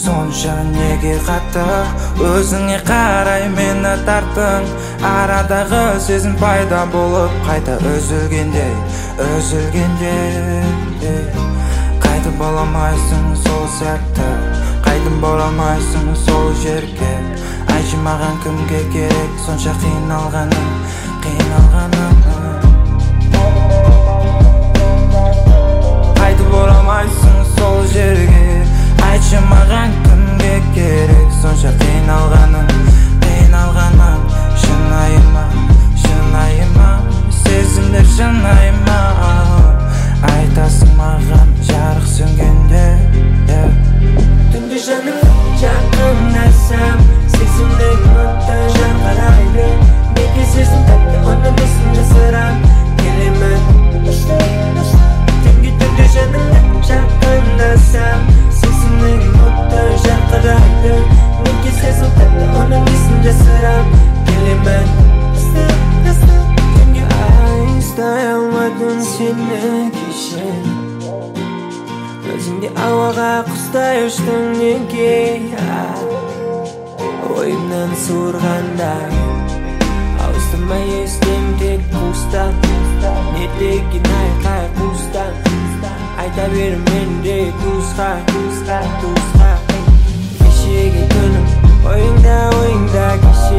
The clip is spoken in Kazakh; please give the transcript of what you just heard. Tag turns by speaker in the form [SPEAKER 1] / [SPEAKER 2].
[SPEAKER 1] Сонша неге қатты өзіңе қарай мені тарттың? Арадағы сезім пайда болып қайта үзілгендей Қайтып боламайсың сол сәтті, қайтып боламайсың сол жерге. Айтшы маған кімге керек сонша қиналғаным Қайтып боламайсың сол жерге. Айтшы маған кімге керек сонша қиналғаным Шынайы ма сезімдер шынайы ма? Айтасың маған жарық сөнгенде
[SPEAKER 2] Түнде жаным жақындасам сезімдің отты жарқырайды. Неге сезім тәтті оны несін жасырам келемін. Түнде жаным жақындасам сезімдің отты жарқырайды. Неге сезім тәтті оны несін жасырам келемін. Түнге айыстай алмадым сені кеше. Өзіңде ауаға құстай ұштың неге? Ойымнан суырғандай ауыстырмай естем тек қуыстан. Не деген айқай қуыстан. Айта берім менде туысқа Кешегі күнім ойыңда